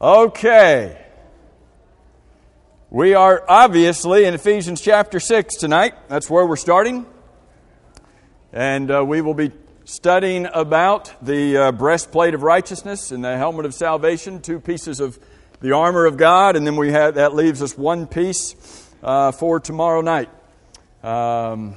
Okay. We are obviously in Ephesians chapter 6 tonight. That's where we're starting. And we will be studying about the breastplate of righteousness and the helmet of salvation, two pieces of the armor of God, and then that leaves us one piece for tomorrow night. For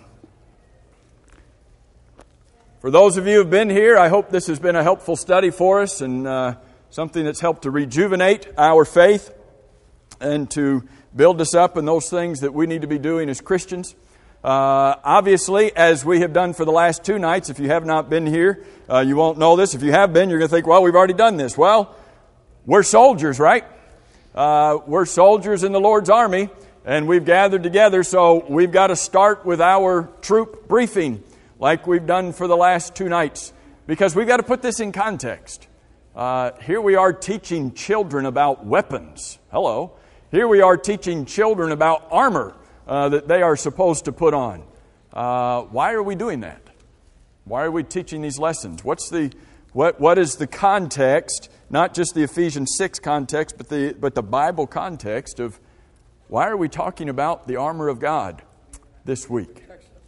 those of you who have been here, I hope this has been a helpful study for us and something that's helped to rejuvenate our faith and to build us up in those things that we need to be doing as Christians. Obviously, as we have done for the last two nights, if you have not been here, you won't know this. If you have been, you're going to think, well, we've already done this. Well, we're soldiers, right? We're soldiers in the Lord's army, and we've gathered together, so we've got to start with our troop briefing like we've done for the last two nights, because we've got to put this in context. Here we are teaching children about weapons. Hello. Here we are teaching children about armor that they are supposed to put on. Why are we doing that? Why are we teaching these lessons? What is the context, not just the Ephesians 6 context, but the Bible context of why are we talking about the armor of God this week?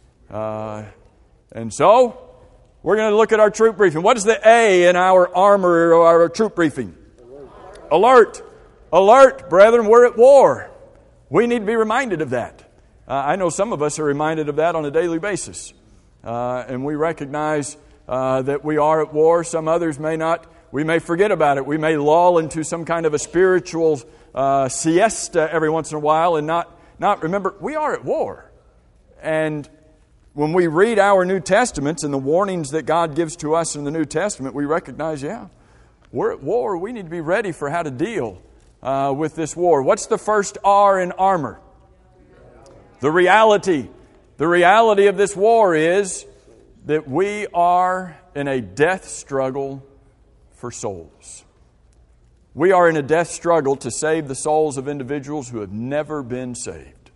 And so, we're going to look at our troop briefing. What is the A in our armor or our troop briefing? Alert. Alert, brethren, we're at war. We need to be reminded of that. I know some of us are reminded of that on a daily basis. And we recognize that we are at war. Some others may not. We may forget about it. We may lull into some kind of a spiritual siesta every once in a while and not remember, we are at war. And when we read our New Testaments and the warnings that God gives to us in the New Testament, we recognize, we're at war. We need to be ready for how to deal with this war. What's the first R in armor? The reality. The reality of this war is that we are in a death struggle for souls. We are in a death struggle to save the souls of individuals who have never been saved.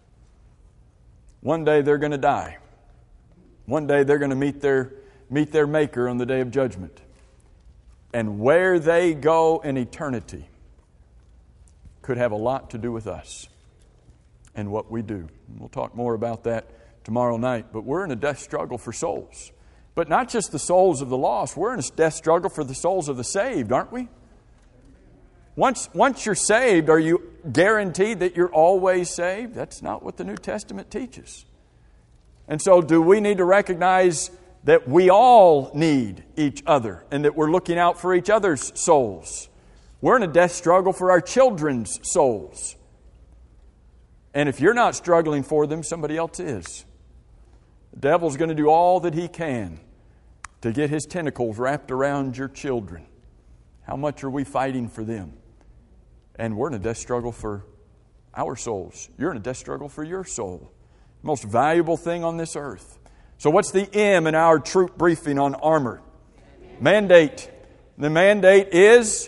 One day they're going to die. One day they're going to meet their Maker on the day of judgment. And where they go in eternity could have a lot to do with us and what we do. We'll talk more about that tomorrow night. But we're in a death struggle for souls. But not just the souls of the lost. We're in a death struggle for the souls of the saved, aren't we? Once you're saved, are you guaranteed that you're always saved? That's not what the New Testament teaches. And so do we need to recognize that we all need each other and that we're looking out for each other's souls? We're in a death struggle for our children's souls. And if you're not struggling for them, somebody else is. The devil's going to do all that he can to get his tentacles wrapped around your children. How much are we fighting for them? And we're in a death struggle for our souls. You're in a death struggle for your soul. Most valuable thing on this earth. So what's the M in our troop briefing on armor? Mandate. The mandate is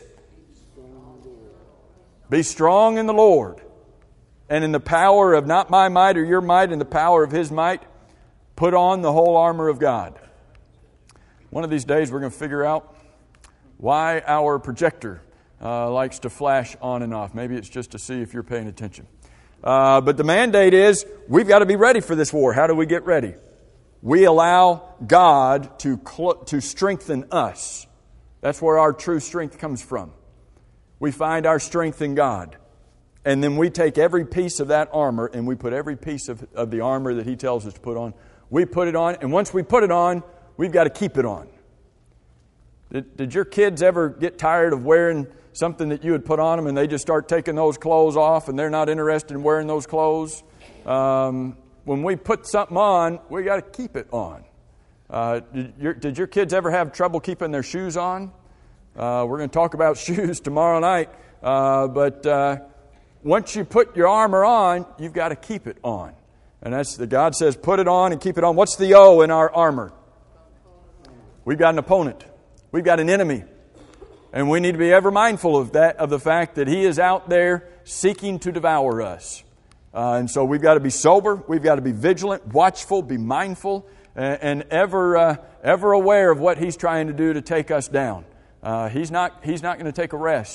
be strong in the Lord and in the power of not my might or your might, in the power of His might, put on the whole armor of God. One of these days we're going to figure out why our projector likes to flash on and off. Maybe it's just to see if you're paying attention. But the mandate is we've got to be ready for this war. How do we get ready? We allow God to strengthen us. That's where our true strength comes from. We find our strength in God. And then we take every piece of that armor and we put every piece of the armor that He tells us to put on. We put it on, and once we put it on, we've got to keep it on. Did your kids ever get tired of wearing something that you had put on them and they just start taking those clothes off and they're not interested in wearing those clothes? When we put something on, we got to keep it on. Did your kids ever have trouble keeping their shoes on? We're going to talk about shoes tomorrow night. But once you put your armor on, you've got to keep it on. And that's God says, put it on and keep it on. What's the O in our armor? We've got an opponent. We've got an enemy. And we need to be ever mindful of the fact that he is out there seeking to devour us. And so we've got to be sober, we've got to be vigilant, watchful, be mindful, and ever aware of what he's trying to do to take us down. He's not going to take a rest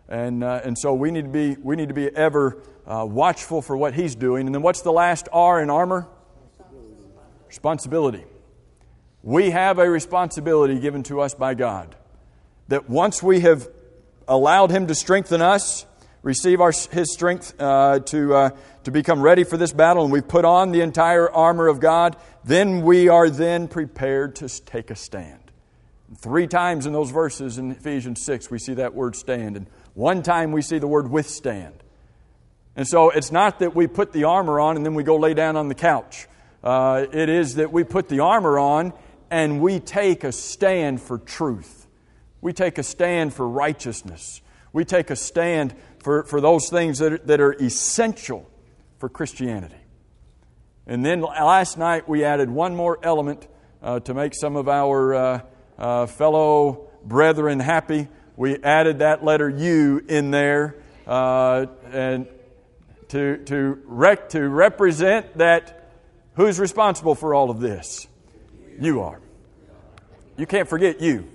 And so we need to be ever watchful for what He's doing. And then what's the last R in armor? Responsibility. We have a responsibility given to us by God, that once we have allowed Him to strengthen us, receive His strength to become ready for this battle, and we've put on the entire armor of God, then we are then prepared to take a stand. 3 times in those verses in Ephesians 6 we see that word stand, and 1 time we see the word withstand. And so it's not that we put the armor on and then we go lay down on the couch. It is that we put the armor on and we take a stand for truth. We take a stand for righteousness. We take a stand for those things that are essential for Christianity. And then last night we added one more element to make some of our fellow brethren happy. We added that letter U in there and to represent that. Who's responsible for all of this? You are. You can't forget you.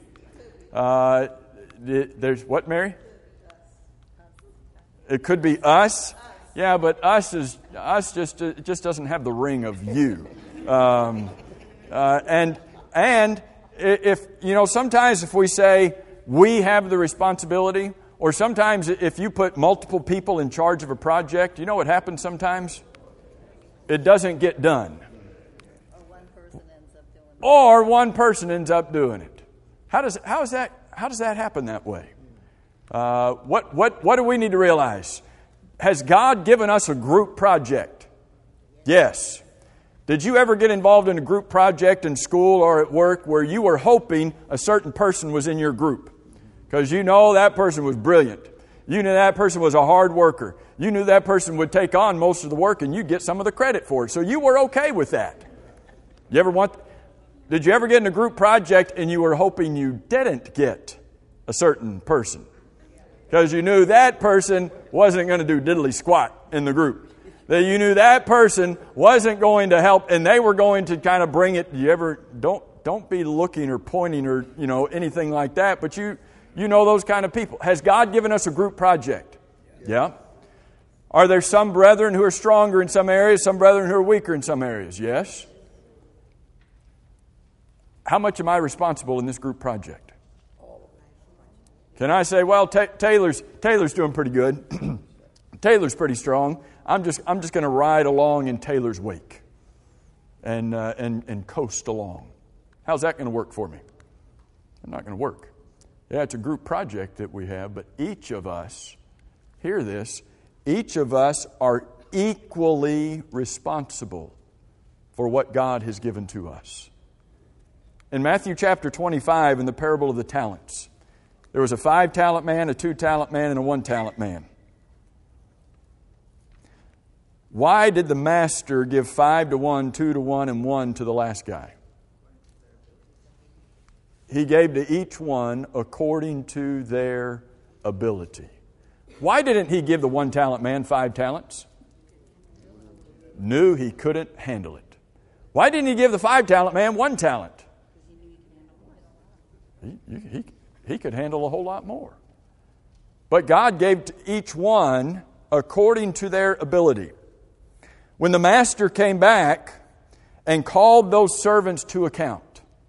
There's what, Mary? It could be us. Yeah, but us just doesn't have the ring of you. And if sometimes if we say we have the responsibility, or sometimes if you put multiple people in charge of a project, you know what happens sometimes? It doesn't get done. Or one person ends up doing it. How does that happen that way? What do we need to realize? Has God given us a group project? Yes. Did you ever get involved in a group project in school or at work where you were hoping a certain person was in your group? Because you know that person was brilliant. You knew that person was a hard worker. You knew that person would take on most of the work and you'd get some of the credit for it. So you were okay with that. Did you ever get in a group project and you were hoping you didn't get a certain person? Because you knew that person wasn't going to do diddly squat in the group. That you knew that person wasn't going to help and they were going to kind of bring it. Don't be looking or pointing or anything like that, but you know those kind of people. Has God given us a group project? Yeah. Are there some brethren who are stronger in some areas, some brethren who are weaker in some areas? Yes. How much am I responsible in this group project? Can I say, well, Taylor's doing pretty good. Taylor's pretty strong. I'm just going to ride along in Taylor's wake and coast along. How's that going to work for me? It's not going to work. Yeah, it's a group project that we have, but each of us, hear this, each of us are equally responsible for what God has given to us. In Matthew chapter 25, in the parable of the talents, there was a 5-talent man, a 2-talent man, and a 1-talent man. Why did the master give 5 to one, 2 to one, and 1 to the last guy? He gave to each one according to their ability. Why didn't he give the 1-talent man 5 talents? Knew he couldn't handle it. Why didn't he give the 5-talent man 1 talent? He could handle a whole lot more. But God gave to each one according to their ability. When the master came back and called those servants to account,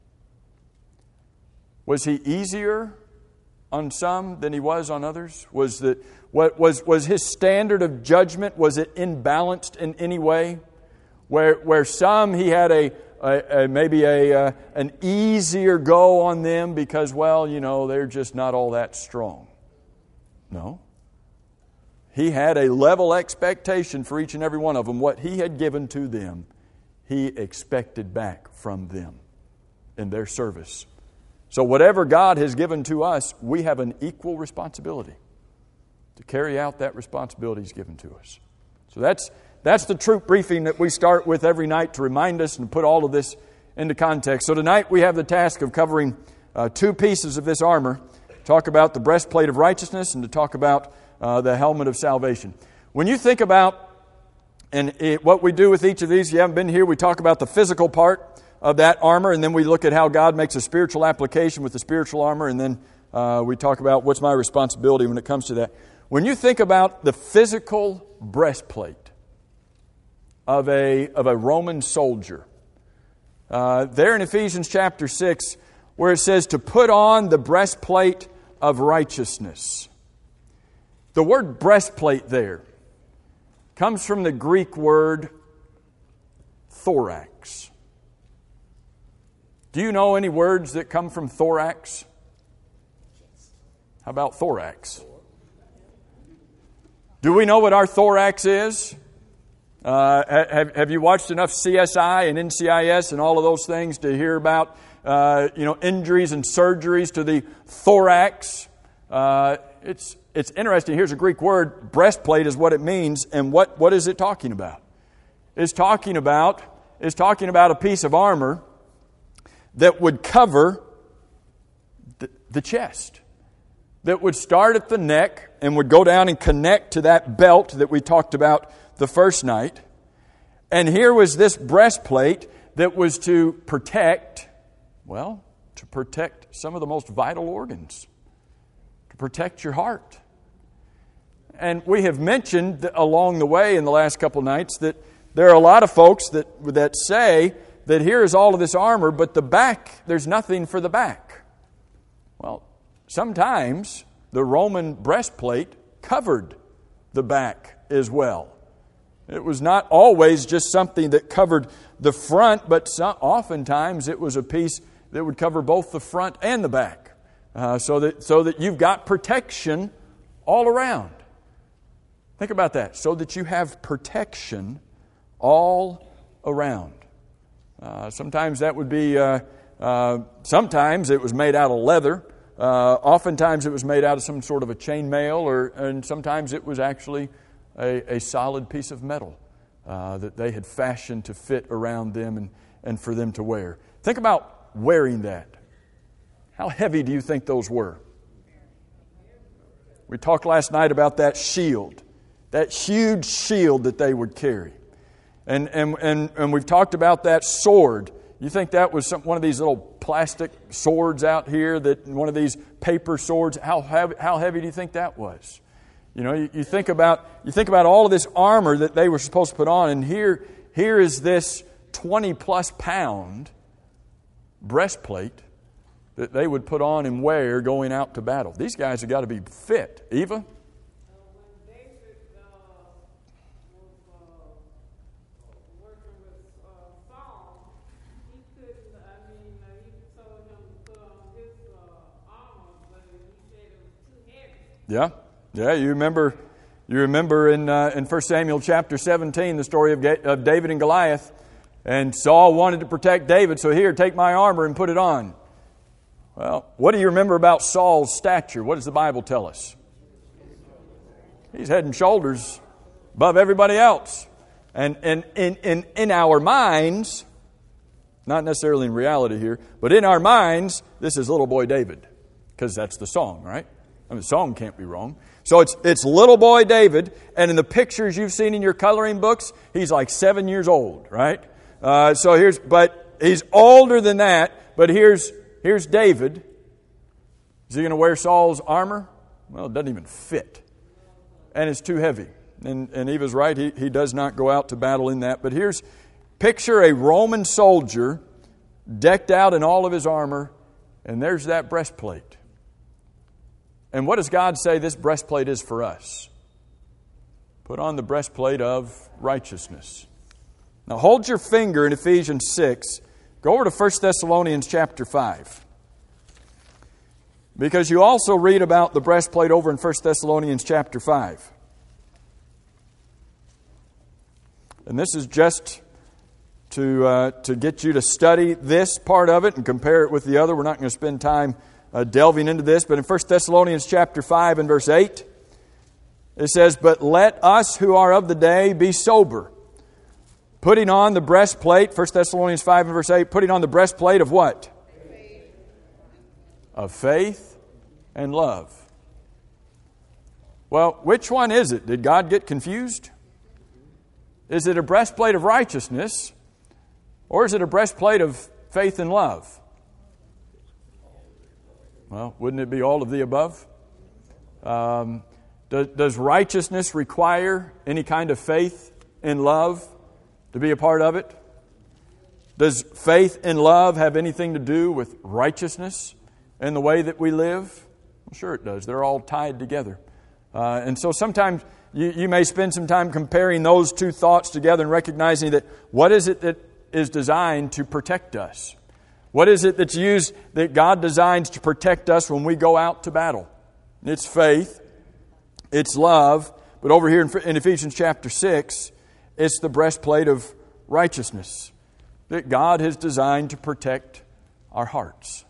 was he easier on some than he was on others? Was his standard of judgment, was it imbalanced in any way? Where some he had maybe an easier go on them because, they're just not all that strong. No. He had a level expectation for each and every one of them. What he had given to them, he expected back from them in their service. So whatever God has given to us, we have an equal responsibility to carry out that responsibility He's given to us. So that's the troop briefing that we start with every night to remind us and put all of this into context. So tonight we have the task of covering 2 pieces of this armor. Talk about the breastplate of righteousness and to talk about the helmet of salvation. When you think about what we do with each of these, if you haven't been here, we talk about the physical part of that armor, and then we look at how God makes a spiritual application with the spiritual armor, and then we talk about what's my responsibility when it comes to that. When you think about the physical breastplate of a Roman soldier, there in Ephesians chapter 6, where it says to put on the breastplate of righteousness. The word breastplate there comes from the Greek word thorax. Do you know any words that come from thorax? How about thorax? Do we know what our thorax is? Have you watched enough CSI and NCIS and all of those things to hear about injuries and surgeries to the thorax? It's interesting. Here's a Greek word. Breastplate is what it means. And what is it talking about? It's talking about a piece of armor that would cover the chest, that would start at the neck and would go down and connect to that belt that we talked about the first night. And here was this breastplate that was to protect some of the most vital organs, to protect your heart. And we have mentioned along the way in the last couple nights that there are a lot of folks that say that here is all of this armor, but the back, there's nothing for the back. Well, sometimes the Roman breastplate covered the back as well. It was not always just something that covered the front, but oftentimes it was a piece that would cover both the front and the back, so that you've got protection all around. Think about that. So that you have protection all around. Sometimes that would be. Sometimes it was made out of leather. Oftentimes it was made out of some sort of a chainmail, and sometimes it was actually a solid piece of metal that they had fashioned to fit around them and for them to wear. Think about wearing that. How heavy do you think those were? We talked last night about that shield, that huge shield that they would carry. And we've talked about that sword. You think that was one of these little plastic swords out here, that one of these paper swords? How heavy do you think that was? You think about all of this armor that they were supposed to put on, and here is this 20-plus pound breastplate that they would put on and wear going out to battle. These guys have got to be fit. Eva? When David was working with Saul, he told him to put on his armor, but he said it was too heavy. Yeah, you remember in 1 Samuel chapter 17 the story of David and Goliath, and Saul wanted to protect David, so here, take my armor and put it on. Well, what do you remember about Saul's stature? What does the Bible tell us? He's head and shoulders above everybody else. And in our minds, not necessarily in reality here, but in our minds, this is little boy David, because that's the song, right? I mean, the song can't be wrong. So it's little boy David, and in the pictures you've seen in your coloring books, he's like 7 years old, right? But he's older than that. But here's David. Is he going to wear Saul's armor? Well, it doesn't even fit, and it's too heavy. And Eva's right; he does not go out to battle in that. But picture a Roman soldier decked out in all of his armor, and there's that breastplate. And what does God say this breastplate is for us? Put on the breastplate of righteousness. Now hold your finger in Ephesians 6. Go over to 1 Thessalonians chapter 5. Because you also read about the breastplate over in 1 Thessalonians chapter 5. And this is just to get you to study this part of it and compare it with the other. We're not going to spend time delving into this, but in 1 Thessalonians chapter 5 and verse 8, it says, "But let us who are of the day be sober, putting on the breastplate," 1 Thessalonians 5 and verse 8, putting on the breastplate of what? Faith. Of faith and love. Well, which one is it? Did God get confused? Is it a breastplate of righteousness, or is it a breastplate of faith and love? Well, wouldn't it be all of the above? Does righteousness require any kind of faith and love to be a part of it? Does faith and love have anything to do with righteousness and the way that we live? Well, sure it does. They're all tied together. And so sometimes you may spend some time comparing those two thoughts together and recognizing that what is it that is designed to protect us? What is it that's used that God designs to protect us when we go out to battle? It's faith. It's love. But over here in Ephesians chapter 6, it's the breastplate of righteousness that God has designed to protect our hearts.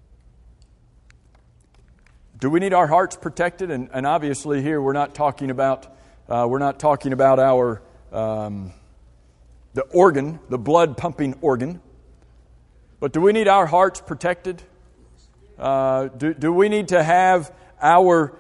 Do we need our hearts protected? And obviously here we're not talking about our the organ, the blood pumping organ. But do we need our hearts protected? Do we need to have the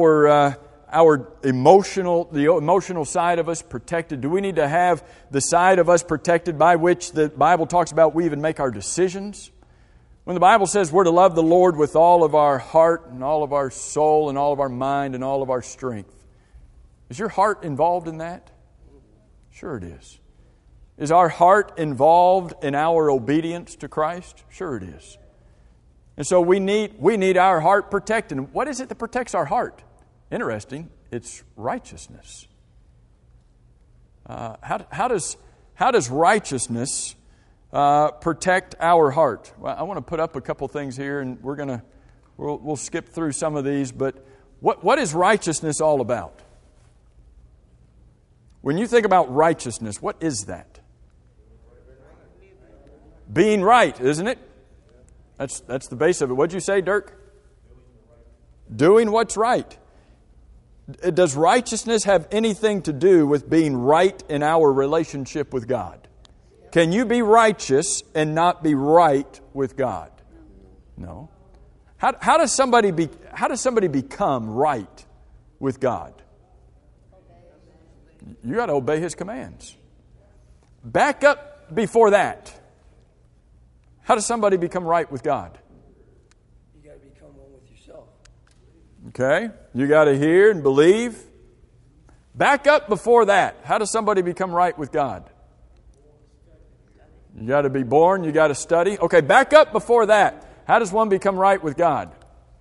emotional side of us protected? Do we need to have the side of us protected by which the Bible talks about we even make our decisions? When the Bible says we're to love the Lord with all of our heart and all of our soul and all of our mind and all of our strength, is your heart involved in that? Sure it is. Is our heart involved in our obedience to Christ? Sure it is. And so we need our heart protected. And what is it that protects our heart? Interesting. It's righteousness. How does righteousness protect our heart? Well, I want to put up a couple things here, and we'll skip through some of these. But what is righteousness all about? When you think about righteousness, what is that? Being right, isn't it? That's the base of it. What'd you say, Dirk? Doing what's right. Does righteousness have anything to do with being right in our relationship with God? Can you be righteous and not be right with God? No. How does somebody become right with God? You got to obey His commands. Back up before that. How does somebody become right with God? You got to become one with yourself. Okay. You got to hear and believe. Back up before that. How does somebody become right with God? You got to be born. You got to study. Okay. Back up before that. How does one become right with God?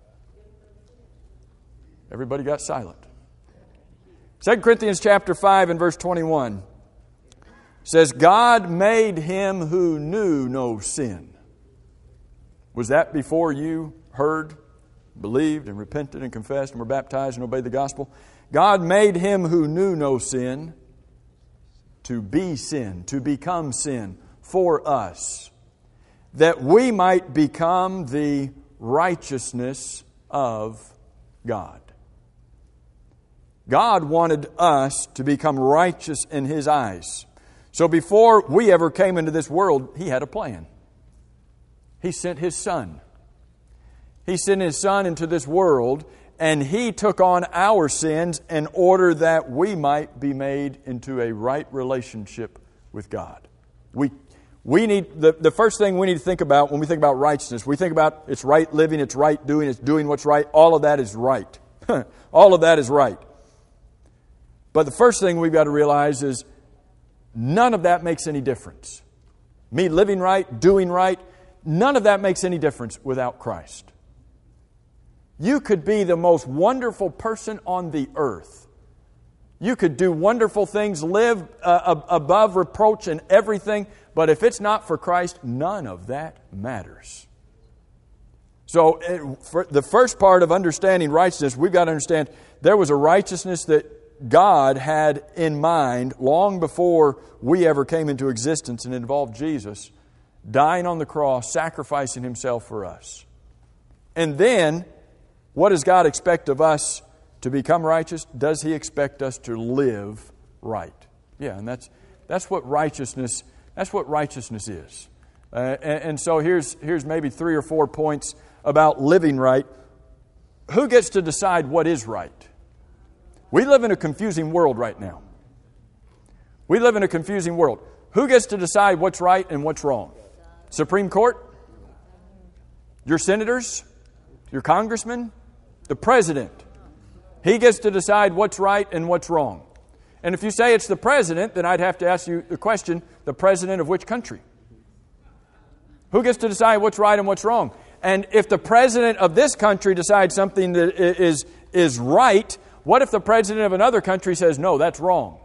Everybody got silent. 2 Corinthians chapter 5 and verse 21 says, God made him who knew no sin. Was that before you heard, believed, and repented and confessed and were baptized and obeyed the gospel? God made him who knew no sin to be sin, to become sin for us, that we might become the righteousness of God. God wanted us to become righteous in His eyes. So before we ever came into this world, He had a plan. He sent His Son. He sent His Son into this world, and He took on our sins in order that we might be made into a right relationship with God. We need the first thing we need to think about when we think about righteousness, we think about it's right living, it's right doing, it's doing what's right. All of that is right. All of that is right. But the first thing we've got to realize is none of that makes any difference. Me living right, doing right, none of that makes any difference without Christ. You could be the most wonderful person on the earth. You could do wonderful things, live above reproach and everything, but if it's not for Christ, none of that matters. So for the first part of understanding righteousness, we've got to understand there was a righteousness that God had in mind long before we ever came into existence, and it involved Jesus dying on the cross, sacrificing Himself for us. And then, what does God expect of us to become righteous? Does He expect us to live right? Yeah, and that's what righteousness is. And so here's maybe 3 or 4 points about living right. Who gets to decide what is right? We live in a confusing world right now. We live in a confusing world. Who gets to decide what's right and what's wrong? Supreme Court? Your senators? Your congressman? The president. He gets to decide what's right and what's wrong. And if you say it's the president, then I'd have to ask you the question, the president of which country? Who gets to decide what's right and what's wrong? And if the president of this country decides something that is right, what if the president of another country says, no, that's wrong?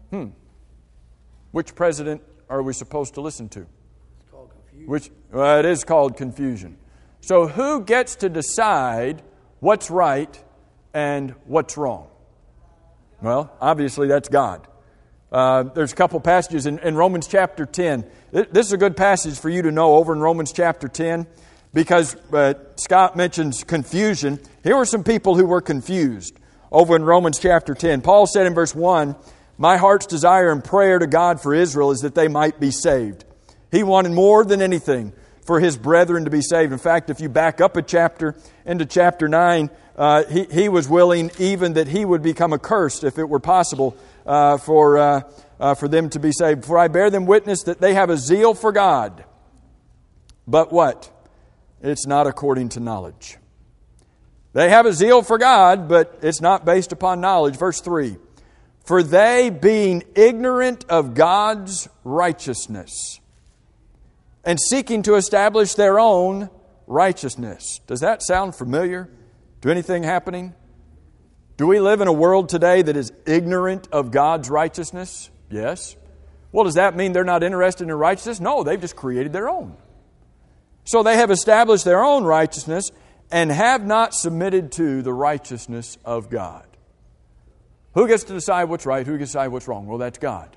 Which president are we supposed to listen to? It's called confusion. It is called confusion. So who gets to decide what's right and what's wrong? Well, obviously that's God. There's a couple passages in Romans chapter 10. This is a good passage for you to know over in Romans chapter 10 because Scott mentions confusion. Here were some people who were confused over in Romans chapter 10. Paul said in verse 1, "My heart's desire and prayer to God for Israel is that they might be saved." He wanted more than anything for his brethren to be saved. In fact, if you back up a chapter into chapter 9, he was willing even that he would become accursed if it were possible for them to be saved. "For I bear them witness that they have a zeal for God. But what? It's not according to knowledge." They have a zeal for God, but it's not based upon knowledge. Verse 3, "For they, being ignorant of God's righteousness, and seeking to establish their own righteousness." Does that sound familiar to anything happening? Do we live in a world today that is ignorant of God's righteousness? Yes. Well, does that mean they're not interested in righteousness? No, they've just created their own. So they have established their own righteousness and have not submitted to the righteousness of God. Who gets to decide what's right? Who gets to decide what's wrong? Well, that's God.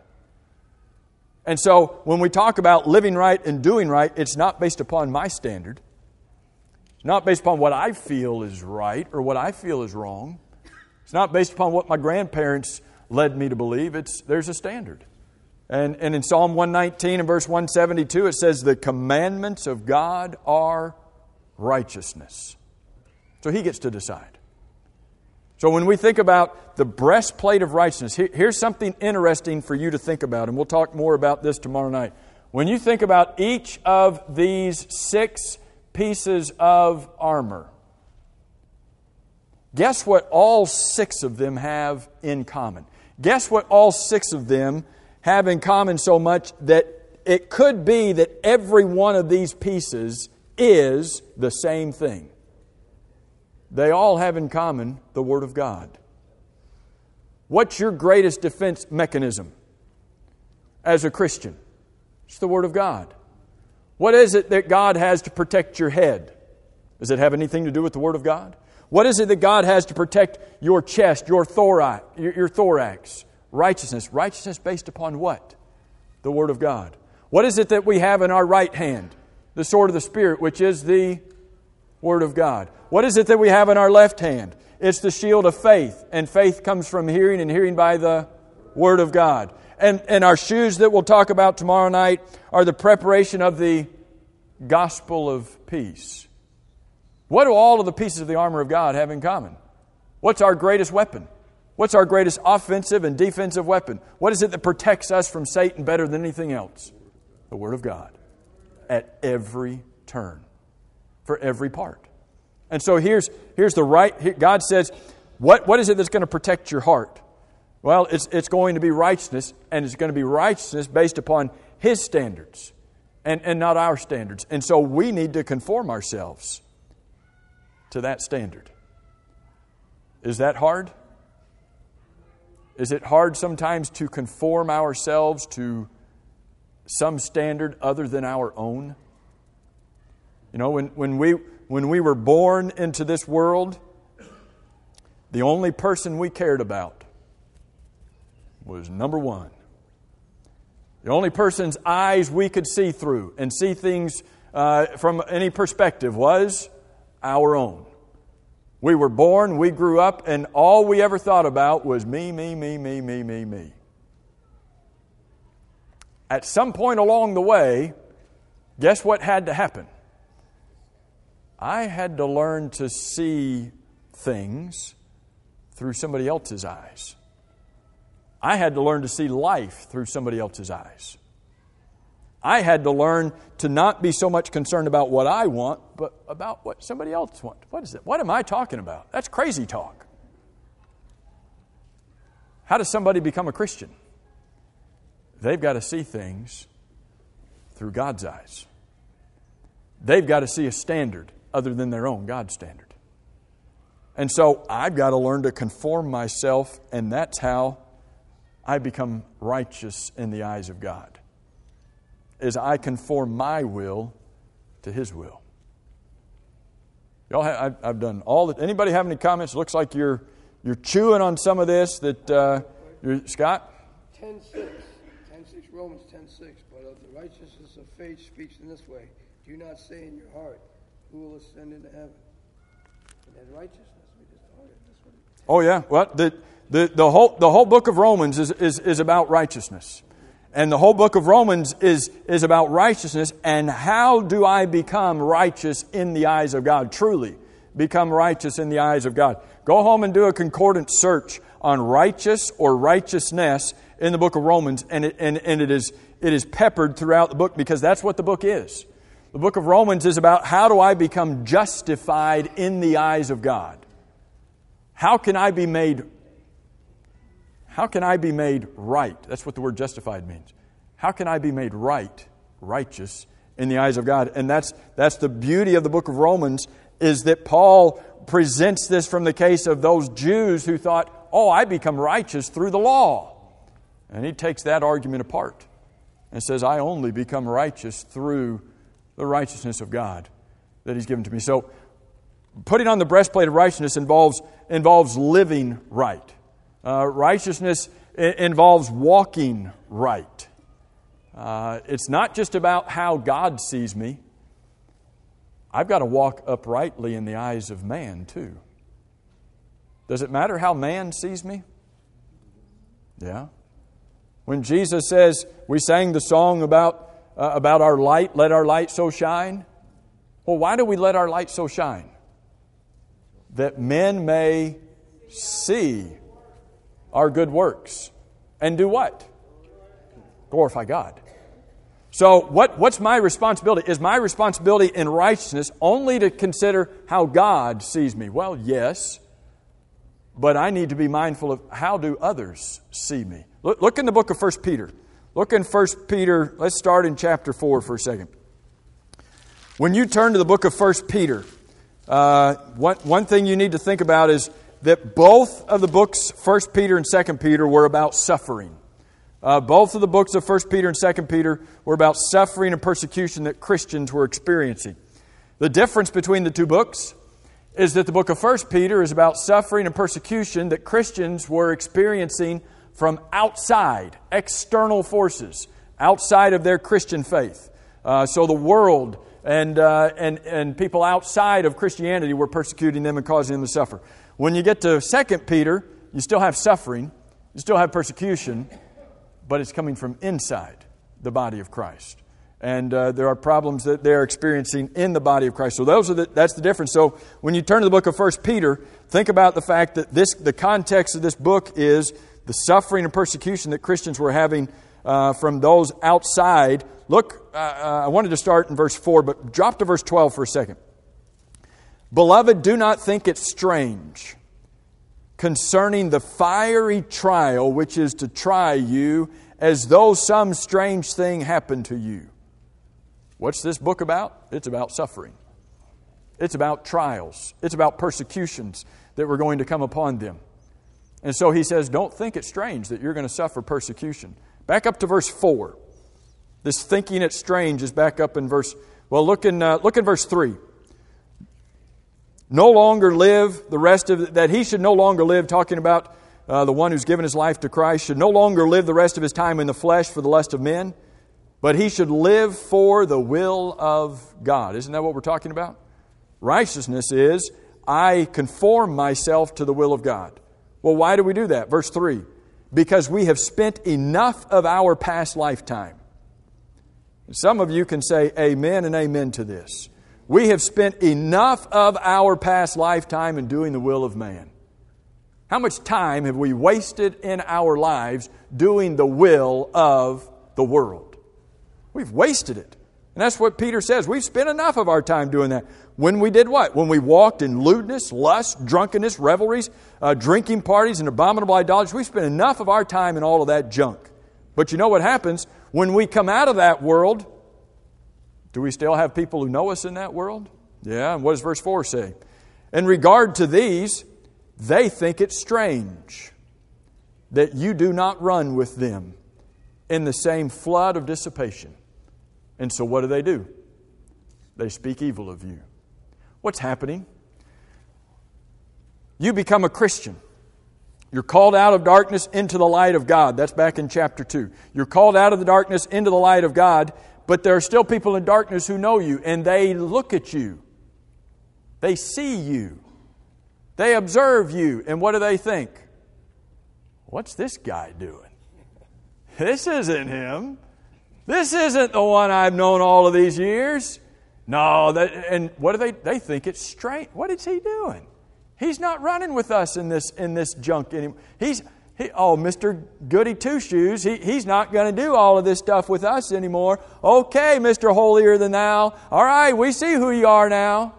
And so when we talk about living right and doing right, it's not based upon my standard. It's not based upon what I feel is right or what I feel is wrong. It's not based upon what my grandparents led me to believe. There's a standard. And in Psalm 119 and verse 172, it says, "The commandments of God are righteousness." So He gets to decide. So when we think about the breastplate of righteousness, here's something interesting for you to think about, and we'll talk more about this tomorrow night. When you think about each of these 6 pieces of armor, guess what all 6 of them have in common? Guess what all 6 of them have in common so much that it could be that every one of these pieces is the same thing? They all have in common the Word of God. What's your greatest defense mechanism as a Christian? It's the Word of God. What is it that God has to protect your head? Does it have anything to do with the Word of God? What is it that God has to protect your chest, your thorax? Righteousness. Righteousness based upon what? The Word of God. What is it that we have in our right hand? The sword of the Spirit, which is the Word of God. What is it that we have in our left hand? It's the shield of faith. And faith comes from hearing, and hearing by the Word of God. And our shoes that we'll talk about tomorrow night are the preparation of the gospel of peace. What do all of the pieces of the armor of God have in common? What's our greatest weapon? What's our greatest offensive and defensive weapon? What is it that protects us from Satan better than anything else? The Word of God. At every turn. For every part. And so here's the right. God says, what is it that's going to protect your heart? Well, it's going to be righteousness, and it's going to be righteousness based upon His standards and not our standards. And so we need to conform ourselves to that standard. Is that hard? Is it hard sometimes to conform ourselves to some standard other than our own? You know, when we were born into this world, the only person we cared about was number one. The only person's eyes we could see through and see things from any perspective was our own. We were born, we grew up, and all we ever thought about was me, me, me, me, me, me, me. At some point along the way, guess what had to happen? I had to learn to see things through somebody else's eyes. I had to learn to see life through somebody else's eyes. I had to learn to not be so much concerned about what I want, but about what somebody else wants. What is it? What am I talking about? That's crazy talk. How does somebody become a Christian? They've got to see things through God's eyes. They've got to see a standard other than their own God standard. And so I've got to learn to conform myself, and that's how I become righteous in the eyes of God, is I conform my will to His will. Y'all, I've done all that. Anybody have any comments? It looks like you're chewing on some of this. Scott? 10:6, Romans 10:6. But of the righteousness of faith speaks in this way: do not say in your heart, who will ascend into heaven? And that righteousness, we just taught it. That's what it. Oh yeah. Well, the whole book of Romans is about righteousness. And the whole book of Romans is about righteousness and how do I become righteous in the eyes of God, truly become righteous in the eyes of God. Go home and do a concordance search on righteous or righteousness in the book of Romans, and it is peppered throughout the book because that's what the book is. The book of Romans is about how do I become justified in the eyes of God. How can I be made right? That's what the word justified means. How can I be made right, righteous in the eyes of God? And that's the beauty of the book of Romans, is that Paul presents this from the case of those Jews who thought, oh, I become righteous through the law. And he takes that argument apart and says, I only become righteous through the righteousness of God that He's given to me. So putting on the breastplate of righteousness involves living right. Righteousness involves walking right. It's not just about how God sees me. I've got to walk uprightly in the eyes of man too. Does it matter how man sees me? Yeah. When Jesus says, we sang the song about our light, let our light so shine. Well, why do we let our light so shine? That men may see our good works. And do what? Glorify God. So what's my responsibility? Is my responsibility in righteousness only to consider how God sees me? Well, yes. But I need to be mindful of how do others see me. Look in the book of 1 Peter. Look in 1 Peter. Let's start in chapter 4 for a second. When you turn to the book of 1 Peter, one thing you need to think about is that both of the books, 1 Peter and 2 Peter, were about suffering. Both of the books of 1 Peter and 2 Peter were about suffering and persecution that Christians were experiencing. The difference between the two books is that the book of 1 Peter is about suffering and persecution that Christians were experiencing from outside, external forces, outside of their Christian faith. So the world and people outside of Christianity were persecuting them and causing them to suffer. When you get to 2 Peter, you still have suffering, you still have persecution, but it's coming from inside the body of Christ. And there are problems that they're experiencing in the body of Christ. So that's the difference. So when you turn to the book of 1 Peter, think about the fact that the context of this book is the suffering and persecution that Christians were having from those outside. Look, I wanted to start in verse 4, but drop to verse 12 for a second. Beloved, do not think it strange concerning the fiery trial which is to try you, as though some strange thing happened to you. What's this book about? It's about suffering. It's about trials. It's about persecutions that were going to come upon them. And so he says, don't think it strange that you're going to suffer persecution. Back up to verse 4. This thinking it strange is back up in verse... Well, look in verse 3. No longer live the rest of... That he should no longer live, talking about the one who's given his life to Christ, should no longer live the rest of his time in the flesh for the lust of men, but he should live for the will of God. Isn't that what we're talking about? Righteousness is, I conform myself to the will of God. Well, why do we do that? Verse 3. Because we have spent enough of our past lifetime. Some of you can say amen and amen to this. We have spent enough of our past lifetime in doing the will of man. How much time have we wasted in our lives doing the will of the world? We've wasted it. And that's what Peter says. We've spent enough of our time doing that. When we did what? When we walked in lewdness, lust, drunkenness, revelries, drinking parties, and abominable idolatry. We spent enough of our time in all of that junk. But you know what happens? When we come out of that world, do we still have people who know us in that world? Yeah, and what does verse 4 say? In regard to these, they think it strange that you do not run with them in the same flood of dissipation. And so what do? They speak evil of you. What's happening? You become a Christian. You're called out of darkness into the light of God. That's back in chapter 2. You're called out of the darkness into the light of God, but there are still people in darkness who know you, and they look at you. They see you. They observe you, and what do they think? What's this guy doing? This isn't him. This isn't the one I've known all of these years. No, and what do they think it's strange. What is he doing? He's not running with us in this junk anymore. Mr. Goody Two-Shoes, he's not going to do all of this stuff with us anymore. Okay, Mr. Holier Than Thou. All right, we see who you are now.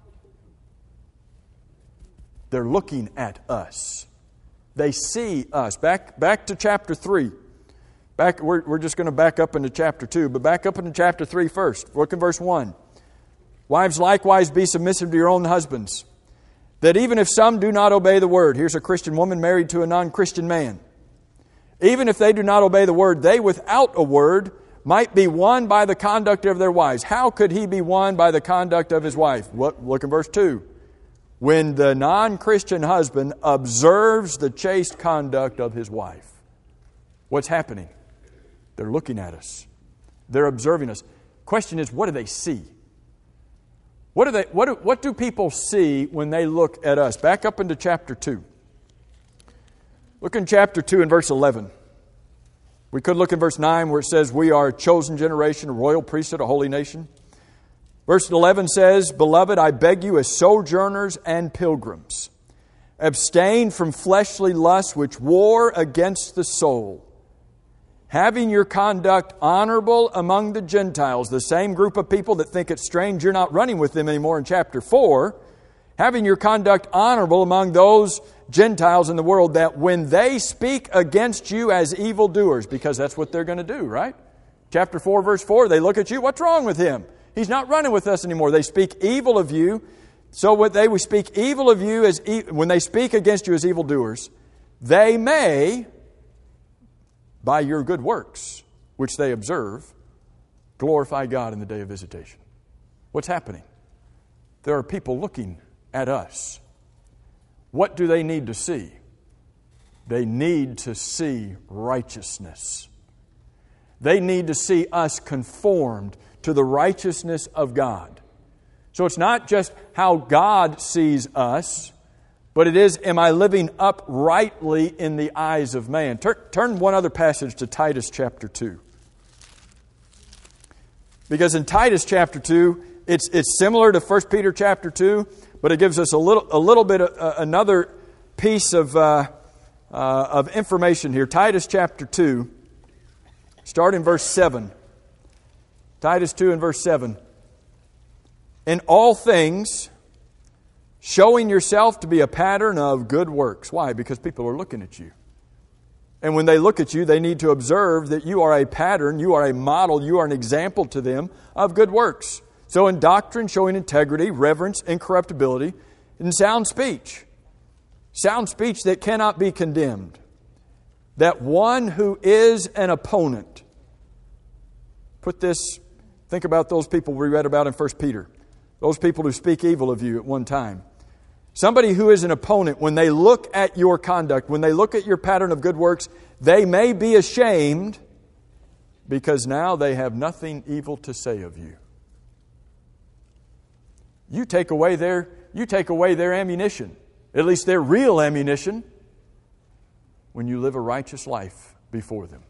They're looking at us. They see us. Back to chapter 3. We're just going to back up into chapter 2, but back up into chapter 3 first. Look in verse 1. Wives, likewise be submissive to your own husbands, that even if some do not obey the word, here's a Christian woman married to a non-Christian man, even if they do not obey the word, they without a word might be won by the conduct of their wives. How could he be won by the conduct of his wife? Look in verse 2. When the non-Christian husband observes the chaste conduct of his wife. What's happening? They're looking at us. They're observing us. Question is, what do they see? What do people see when they look at us? Back up into chapter 2. Look in chapter 2 and verse 11. We could look in verse 9 where it says, we are a chosen generation, a royal priesthood, a holy nation. Verse 11 says, Beloved, I beg you as sojourners and pilgrims, abstain from fleshly lusts which war against the soul, having your conduct honorable among the Gentiles, the same group of people that think it's strange you're not running with them anymore in chapter 4, having your conduct honorable among those Gentiles in the world, that when they speak against you as evildoers, because that's what they're going to do, right? Chapter 4, verse 4, they look at you, what's wrong with him? He's not running with us anymore. They speak evil of you. So when they speak evil of you, when they speak against you as evildoers, they may, by your good works, which they observe, glorify God in the day of visitation. What's happening? There are people looking at us. What do they need to see? They need to see righteousness. They need to see us conformed to the righteousness of God. So it's not just how God sees us, but it is, am I living uprightly in the eyes of man? Turn one other passage to Titus chapter 2. Because in Titus chapter 2, it's similar to 1 Peter chapter 2, but it gives us a little bit another piece of information here. Titus chapter 2, start in verse 7. Titus 2 and verse 7. In all things, showing yourself to be a pattern of good works. Why? Because people are looking at you. And when they look at you, they need to observe that you are a pattern, you are a model, you are an example to them of good works. So in doctrine, showing integrity, reverence, incorruptibility, and sound speech. Sound speech that cannot be condemned. That one who is an opponent. Think about those people we read about in 1 Peter. Those people who speak evil of you at one time. Somebody who is an opponent, when they look at your conduct, when they look at your pattern of good works, they may be ashamed because now they have nothing evil to say of you. You take away their ammunition, at least their real ammunition, when you live a righteous life before them.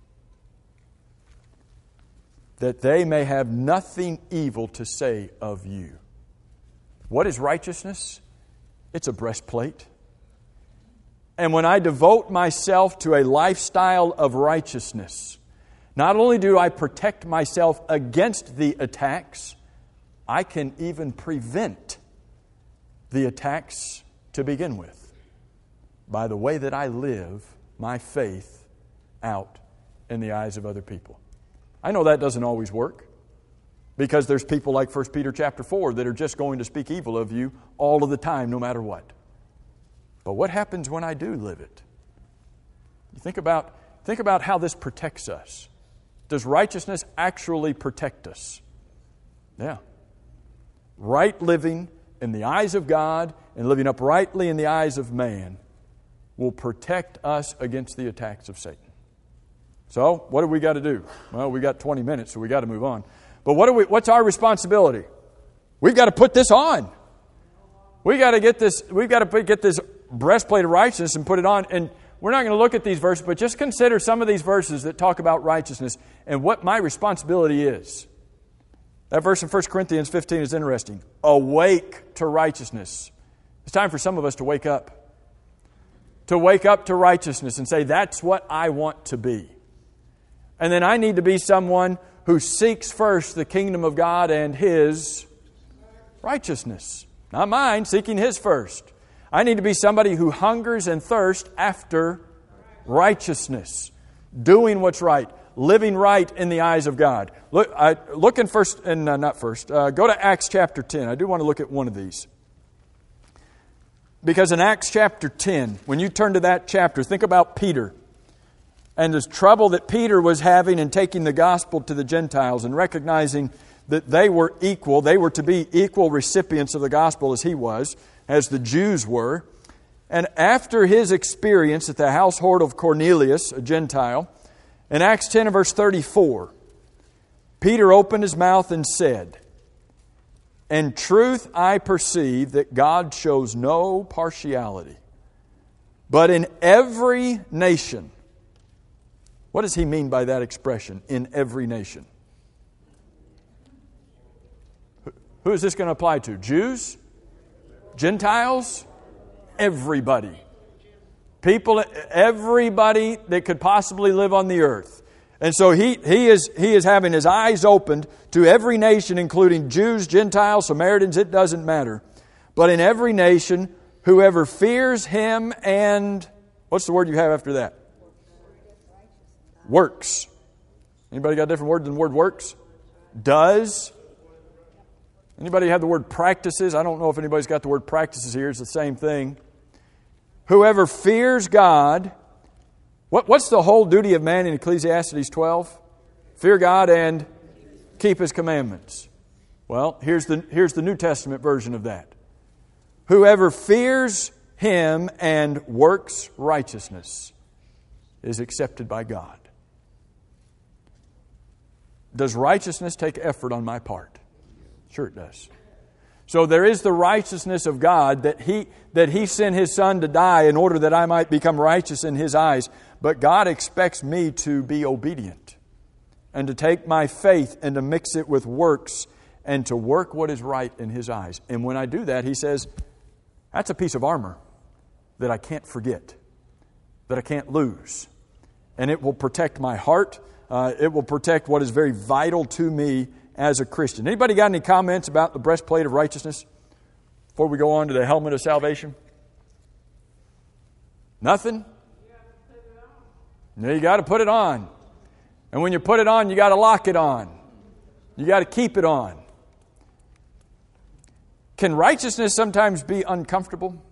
That they may have nothing evil to say of you. What is righteousness? It's a breastplate. And when I devote myself to a lifestyle of righteousness, Not only do I protect myself against the attacks, I can even prevent the attacks to begin with by the way that I live my faith out in the eyes of other people. I know that doesn't always work, because there's people like 1 Peter chapter 4 that are just going to speak evil of you all of the time, no matter what. But what happens when I do live it? You think about how this protects us. Does righteousness actually protect us? Yeah. Right living in the eyes of God and living uprightly in the eyes of man will protect us against the attacks of Satan. So, what do we got to do? Well, we got 20 minutes, so we got to move on. But what's our responsibility? We've got to put this on. We've got to get this breastplate of righteousness and put it on. And we're not going to look at these verses, but just consider some of these verses that talk about righteousness and what my responsibility is. That verse in 1 Corinthians 15 is interesting. Awake to righteousness. It's time for some of us to wake up. To wake up to righteousness and say, that's what I want to be. And then I need to be someone who seeks first the kingdom of God and His righteousness. Not mine, seeking His first. I need to be somebody who hungers and thirsts after righteousness. Doing what's right. Living right in the eyes of God. Go to Acts chapter 10. I do want to look at one of these. Because in Acts chapter 10, when you turn to that chapter, think about Peter and the trouble that Peter was having in taking the gospel to the Gentiles and recognizing that they were equal. They were to be equal recipients of the gospel as he was, as the Jews were. And after his experience at the household of Cornelius, a Gentile, in Acts 10 and verse 34, Peter opened his mouth and said, "In truth I perceive that God shows no partiality, but in every nation." What does he mean by that expression, in every nation? Who is this going to apply to? Jews? Gentiles? Everybody. People, everybody that could possibly live on the earth. And so he is having his eyes opened to every nation, including Jews, Gentiles, Samaritans, it doesn't matter. But in every nation, whoever fears him and, what's the word you have after that? Works. Anybody got a different word than the word works? Does. Anybody have the word practices? I don't know if anybody's got the word practices here. It's the same thing. Whoever fears God. What's the whole duty of man in Ecclesiastes 12? Fear God and keep His commandments. Well, here's the New Testament version of that. Whoever fears Him and works righteousness is accepted by God. Does righteousness take effort on my part? Sure it does. So there is the righteousness of God that He sent His Son to die in order that I might become righteous in His eyes. But God expects me to be obedient and to take my faith and to mix it with works and to work what is right in His eyes. And when I do that, He says, that's a piece of armor that I can't forget, that I can't lose. And it will protect my heart. It will protect what is very vital to me as a Christian. Anybody got any comments about the breastplate of righteousness before we go on to the helmet of salvation? Nothing? No, you got to put it on. And when you put it on, you got to lock it on. You got to keep it on. Can righteousness sometimes be uncomfortable?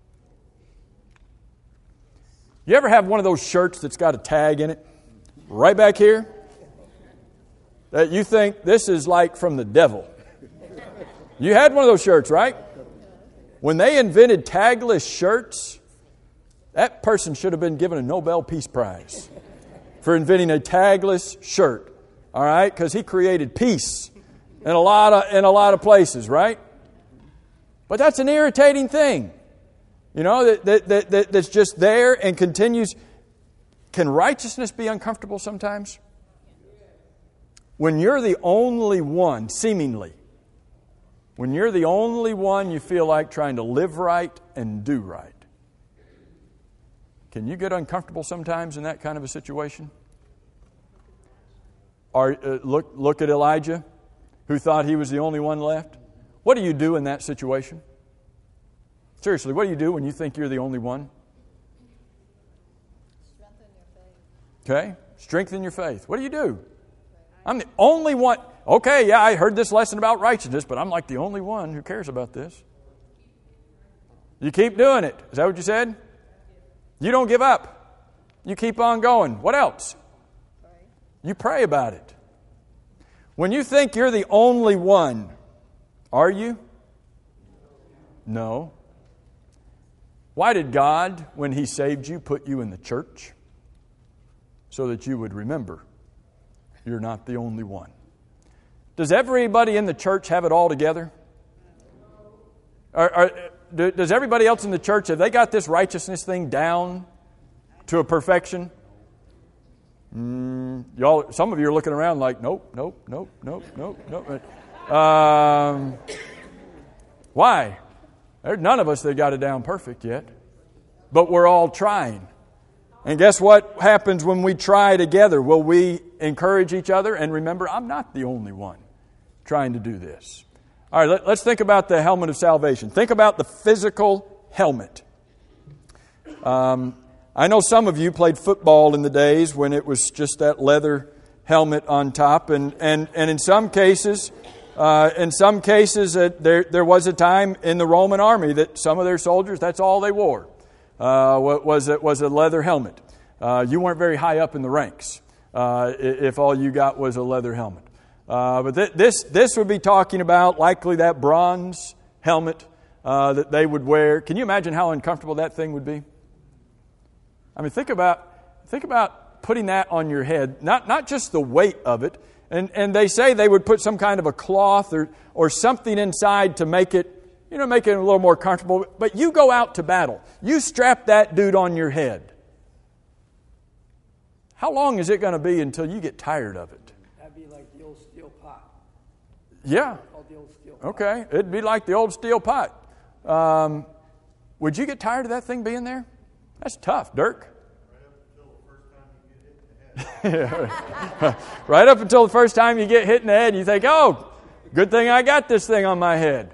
You ever have one of those shirts that's got a tag in it? Right back here? That you think this is like from the devil. You had one of those shirts, right? When they invented tagless shirts, that person should have been given a Nobel Peace Prize for inventing a tagless shirt. All right? Because he created peace in a lot of places, right? But that's an irritating thing. You know, that's just there and continues. Can righteousness be uncomfortable sometimes? When you're the only one, seemingly, when you're the only one you feel like trying to live right and do right, can you get uncomfortable sometimes in that kind of a situation? Look at Elijah, who thought he was the only one left. What do you do in that situation? Seriously, what do you do when you think you're the only one? Strengthen your faith. Okay, strengthen your faith. What do you do? I'm the only one. Okay, yeah, I heard this lesson about righteousness, but I'm like the only one who cares about this. You keep doing it. Is that what you said? You don't give up. You keep on going. What else? You pray about it. When you think you're the only one, are you? No. Why did God, when He saved you, put you in the church? So that you would remember you're not the only one. Does everybody in the church have it all together? Does everybody else in the church, have they got this righteousness thing down to a perfection? Y'all, some of you are looking around like, nope. Why? There's none of us that got it down perfect yet. But we're all trying. And guess what happens when we try together? Will we encourage each other? And remember, I'm not the only one trying to do this. All right, let's think about the helmet of salvation. Think about the physical helmet. I know some of you played football in the days when it was just that leather helmet on top. And in some cases, there was a time in the Roman army that some of their soldiers, that's all they wore, was a leather helmet. You weren't very high up in the ranks if all you got was a leather helmet. But this would be talking about likely that bronze helmet that they would wear. Can you imagine how uncomfortable that thing would be? I mean, think about putting that on your head. Not just the weight of it. And they say they would put some kind of a cloth or something inside to make it a little more comfortable. But you go out to battle. You strap that dude on your head. How long is it going to be until you get tired of it? That'd be like the old steel pot. Yeah. Called the old steel pot. Okay. It'd be like the old steel pot. Would you get tired of that thing being there? That's tough, Dirk. Right up until the first time you get hit in the head, you think, oh, good thing I got this thing on my head.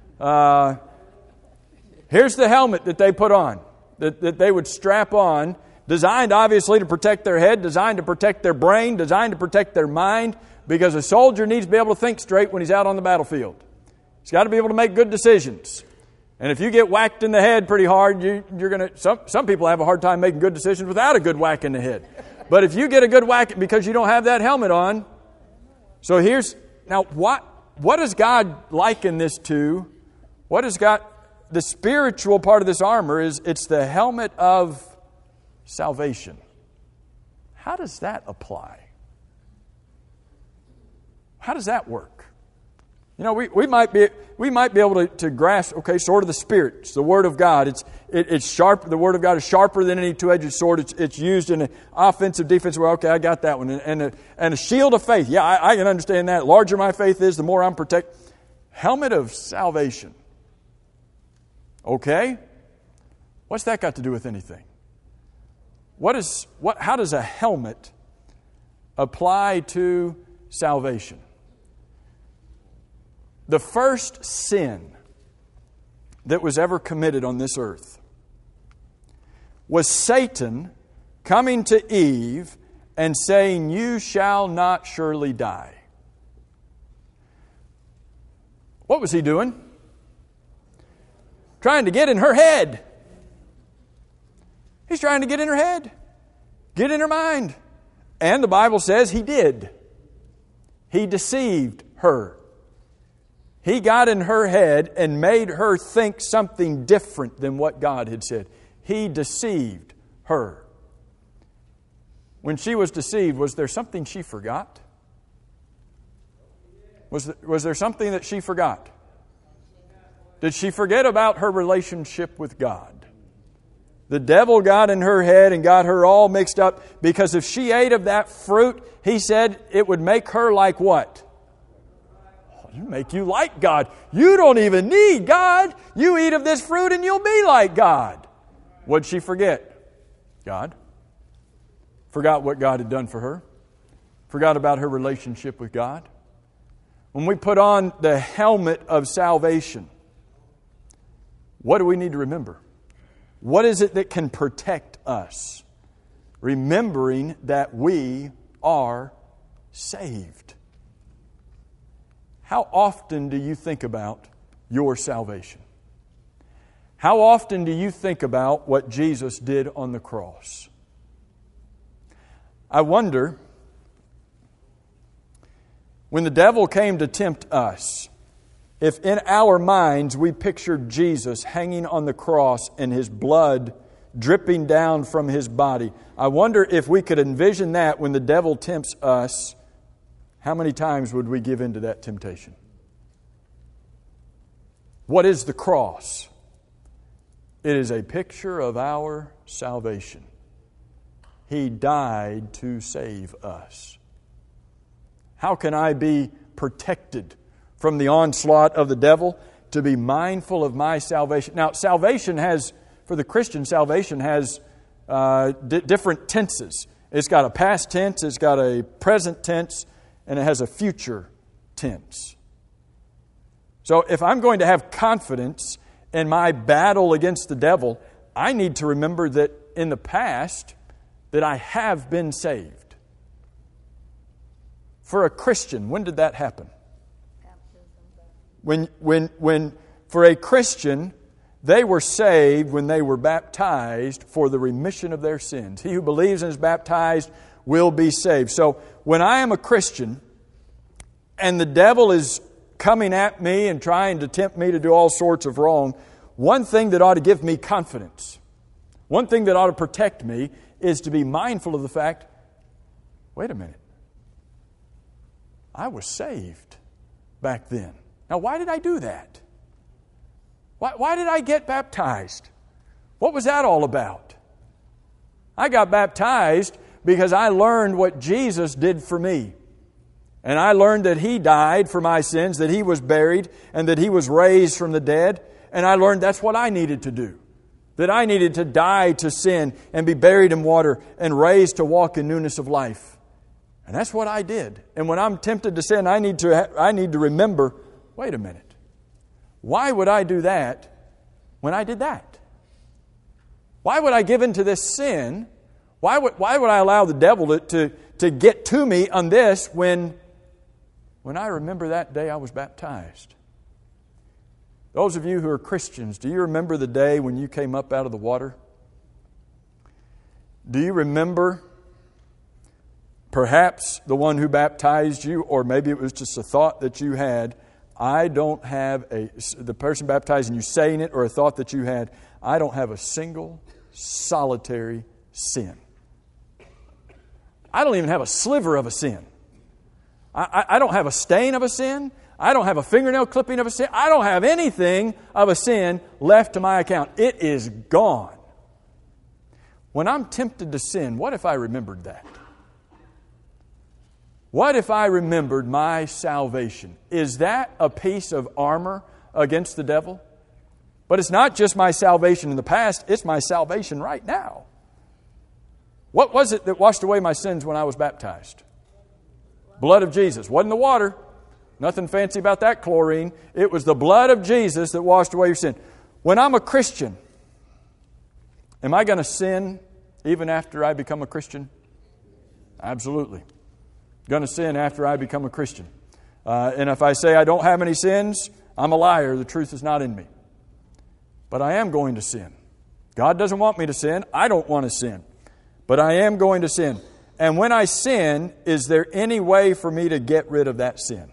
Here's the helmet that they put on, that they would strap on, designed obviously to protect their head, designed to protect their brain, designed to protect their mind, because a soldier needs to be able to think straight when he's out on the battlefield. He's got to be able to make good decisions. And if you get whacked in the head pretty hard, you're going to. Some people have a hard time making good decisions without a good whack in the head. But if you get a good whack because you don't have that helmet on, so now what does God liken this to? What has got the spiritual part of this armor is it's the helmet of salvation. How does that apply? How does that work? We might be able to grasp, sword of the Spirit. It's the Word of God. It's sharp. The Word of God is sharper than any two-edged sword. It's used in an offensive, defensive way. Okay, I got that one. And a shield of faith. Yeah, I can understand that. The larger my faith is, the more I'm protected. Helmet of salvation. Okay. What's that got to do with anything? How does a helmet apply to salvation? The first sin that was ever committed on this earth was Satan coming to Eve and saying, "You shall not surely die." What was he doing? Trying to get in her head. He's trying to get in her head, get in her mind. And the Bible says he did. He deceived her. He got in her head and made her think something different than what God had said. He deceived her. When she was deceived, was there something she forgot? Was there something that she forgot? Did she forget about her relationship with God? The devil got in her head and got her all mixed up, because if she ate of that fruit, he said it would make her like what? Make you like God. You don't even need God. You eat of this fruit and you'll be like God. What'd she forget? God. Forgot what God had done for her. forgot about her relationship with God. When we put on the helmet of salvation, what do we need to remember? What is it that can protect us? Remembering that we are saved. How often do you think about your salvation? How often do you think about what Jesus did on the cross? I wonder, when the devil came to tempt us, if in our minds we pictured Jesus hanging on the cross and His blood dripping down from His body, I wonder if we could envision that when the devil tempts us, how many times would we give in to that temptation? What is the cross? It is a picture of our salvation. He died to save us. How can I be protected from the onslaught of the devil? To be mindful of my salvation. Now, salvation has, for the Christian, salvation has different tenses. It's got a past tense, it's got a present tense, and it has a future tense. So if I'm going to have confidence in my battle against the devil, I need to remember that in the past that I have been saved. For a Christian, when did that happen? When for a Christian, they were saved when they were baptized for the remission of their sins. He who believes and is baptized will be saved. So when I am a Christian and the devil is coming at me and trying to tempt me to do all sorts of wrong, one thing that ought to give me confidence, one thing that ought to protect me, is to be mindful of the fact, wait a minute, I was saved back then. Now, why did I do that? Why did I get baptized? What was that all about? I got baptized because I learned what Jesus did for me. And I learned that He died for my sins, that He was buried, and that He was raised from the dead. And I learned that's what I needed to do. That I needed to die to sin and be buried in water and raised to walk in newness of life. And that's what I did. And when I'm tempted to sin, I need to remember, wait a minute. Why would I do that when I did that? Why would I give in to this sin? Why would I allow the devil to get to me on this when I remember that day I was baptized? Those of you who are Christians, do you remember the day when you came up out of the water? Do you remember perhaps the one who baptized you, or maybe it was just a thought that you had, the person baptizing you saying it, or a thought that you had, I don't have a single solitary sin. I don't even have a sliver of a sin. I don't have a stain of a sin. I don't have a fingernail clipping of a sin. I don't have anything of a sin left to my account. It is gone. When I'm tempted to sin, what if I remembered that? What if I remembered my salvation? Is that a piece of armor against the devil? But it's not just my salvation in the past, it's my salvation right now. What was it that washed away my sins when I was baptized? Blood of Jesus. Wasn't the water. Nothing fancy about that chlorine. It was the blood of Jesus that washed away your sin. When I'm a Christian, am I going to sin even after I become a Christian? Absolutely. Going to sin after I become a Christian. And if I say I don't have any sins, I'm a liar. The truth is not in me. But I am going to sin. God doesn't want me to sin. I don't want to sin. But I am going to sin. And when I sin, is there any way for me to get rid of that sin?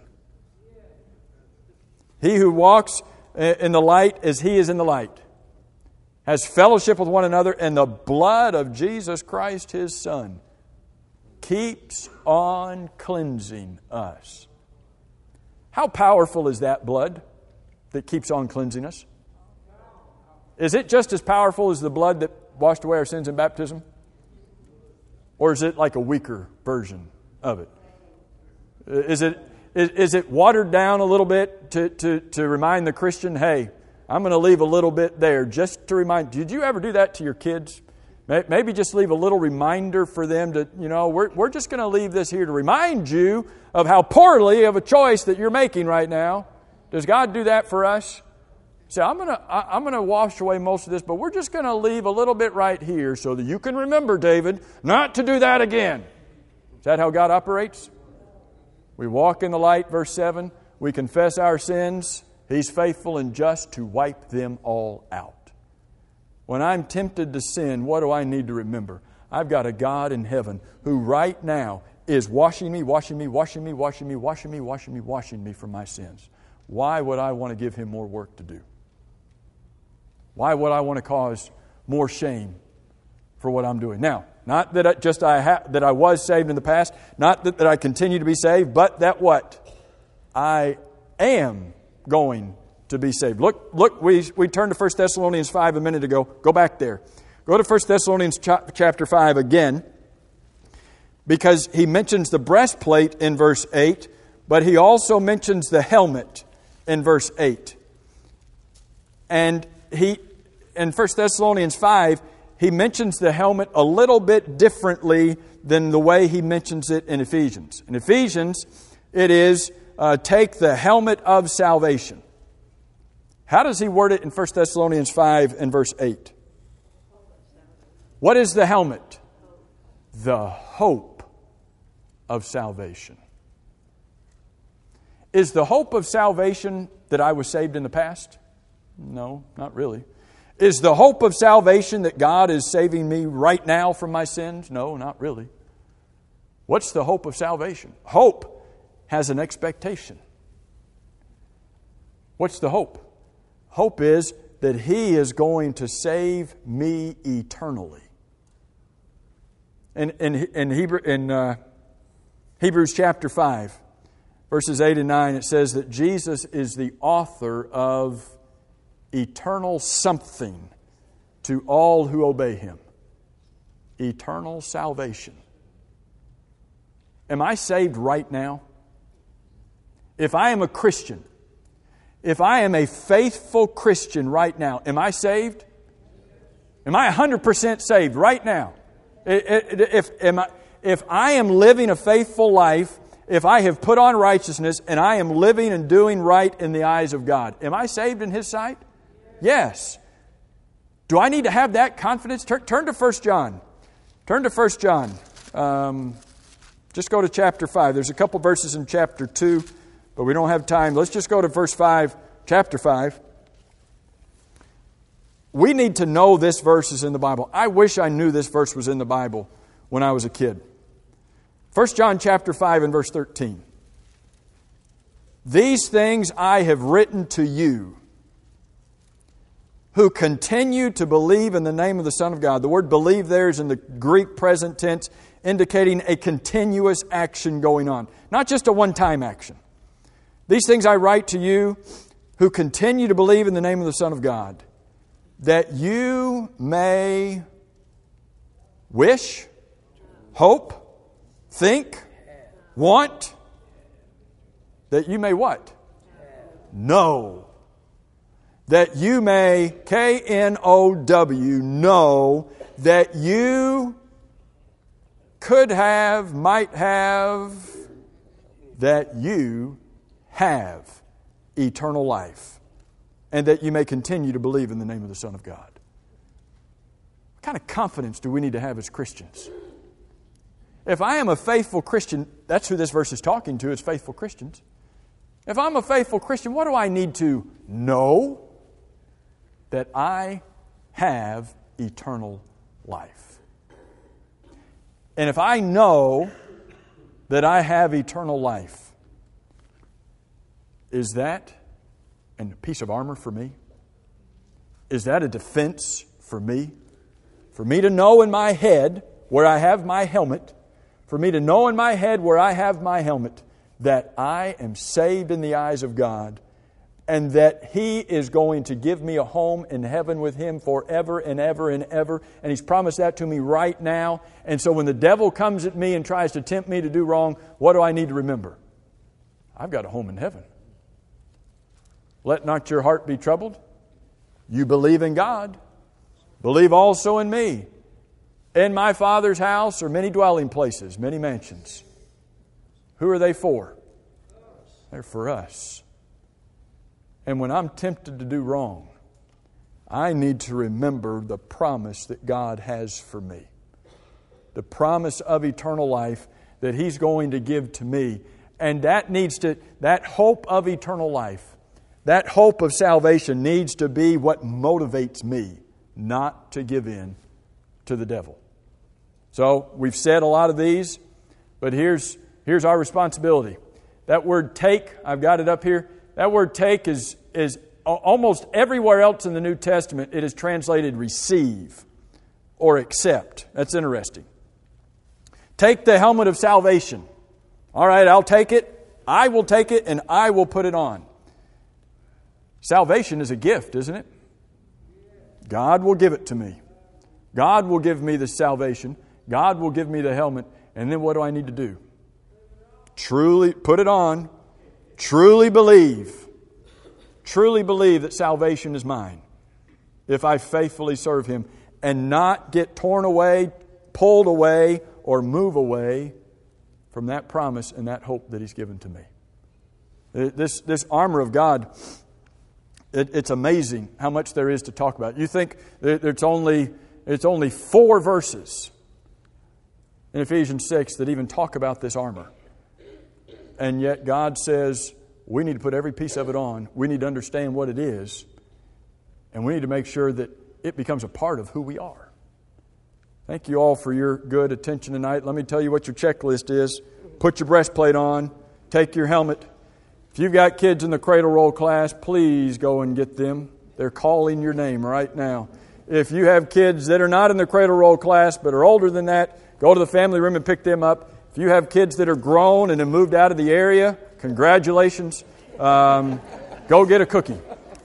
He who walks in the light as He is in the light has fellowship with one another, and the blood of Jesus Christ, His Son, keeps on cleansing us. How powerful is that blood that keeps on cleansing us? Is it just as powerful as the blood that washed away our sins in baptism? Or is it like a weaker version of it? Is it watered down a little bit to remind the Christian, hey, I'm going to leave a little bit there just to remind. Did you ever do that to your kids? Maybe just leave a little reminder for them to, we're just going to leave this here to remind you of how poorly of a choice that you're making right now. Does God do that for us? Say, I'm going to wash away most of this, but we're just going to leave a little bit right here so that you can remember, David, not to do that again. Is that how God operates? We walk in the light, verse 7. We confess our sins. He's faithful and just to wipe them all out. When I'm tempted to sin, what do I need to remember? I've got a God in heaven who right now is washing me from my sins. Why would I want to give Him more work to do? Why would I want to cause more shame for what I'm doing? Now, not that that I was saved in the past, not that I continue to be saved, but that what? I am going to be saved. Look, we turned to 1 Thessalonians 5 a minute ago. Go back there. Go to 1 Thessalonians chapter 5 again, because he mentions the breastplate in verse 8, but he also mentions the helmet in verse 8. And in 1 Thessalonians 5, he mentions the helmet a little bit differently than the way he mentions it in Ephesians. In Ephesians, it is take the helmet of salvation. How does he word it in 1 Thessalonians 5 and verse 8? What is the helmet? The hope of salvation. Is the hope of salvation that I was saved in the past? No, not really. Is the hope of salvation that God is saving me right now from my sins? No, not really. What's the hope of salvation? Hope has an expectation. What's the hope? Hope is that He is going to save me eternally. In Hebrews chapter 5, verses 8 and 9, it says that Jesus is the author of eternal something to all who obey Him. Eternal salvation. Am I saved right now? If I am a Christian, if I am a faithful Christian right now, am I saved? Am I 100% saved right now? If I am living a faithful life, if I have put on righteousness and I am living and doing right in the eyes of God, am I saved in His sight? Yes. Do I need to have that confidence? Turn to 1 John. Turn to 1 John. Just go to chapter 5. There's a couple verses in chapter 2, but we don't have time. Let's just go to verse 5, chapter 5. We need to know this verse is in the Bible. I wish I knew this verse was in the Bible when I was a kid. 1 John chapter 5 and verse 13. These things I have written to you who continue to believe in the name of the Son of God. The word believe there is in the Greek present tense, indicating a continuous action going on. Not just a one-time action. These things I write to you who continue to believe in the name of the Son of God, that you may wish, hope, think, want, that you may what? Know. That you may, K-N-O-W, know that you could have, might have, that you have eternal life, and that you may continue to believe in the name of the Son of God. What kind of confidence do we need to have as Christians? If I am a faithful Christian, that's who this verse is talking to, is faithful Christians. If I'm a faithful Christian, what do I need to know? That I have eternal life. And if I know that I have eternal life, is that a piece of armor for me? Is that a defense for me? For me to know in my head where I have my helmet, for me to know in my head where I have my helmet, that I am saved in the eyes of God, and that He is going to give me a home in heaven with Him forever and ever and ever. And He's promised that to me right now. And so when the devil comes at me and tries to tempt me to do wrong, what do I need to remember? I've got a home in heaven. Let not your heart be troubled. You believe in God. Believe also in me. In my Father's house are many dwelling places, many mansions. Who are they for? They're for us. And when I'm tempted to do wrong, I need to remember the promise that God has for me. The promise of eternal life that He's going to give to me. And that hope of eternal life, that hope of salvation needs to be what motivates me not to give in to the devil. So we've said a lot of these, but here's our responsibility. That word take, I've got it up here. That word take is almost everywhere else in the New Testament, it is translated receive or accept. That's interesting. Take the helmet of salvation. All right, I'll take it. I will take it and I will put it on. Salvation is a gift, isn't it? God will give it to me. God will give me the salvation. God will give me the helmet. And then what do I need to do? Truly put it on. Truly believe. Truly believe that salvation is mine if I faithfully serve Him and not get torn away, pulled away, or move away from that promise and that hope that He's given to me. This armor of God, it's amazing how much there is to talk about. You think it's only 4 verses in Ephesians 6 that even talk about this armor. And yet God says we need to put every piece of it on. We need to understand what it is. And we need to make sure that it becomes a part of who we are. Thank you all for your good attention tonight. Let me tell you what your checklist is. Put your breastplate on. Take your helmet. If you've got kids in the cradle roll class, please go and get them. They're calling your name right now. If you have kids that are not in the cradle roll class but are older than that, go to the family room and pick them up. If you have kids that are grown and have moved out of the area, congratulations. Go get a cookie.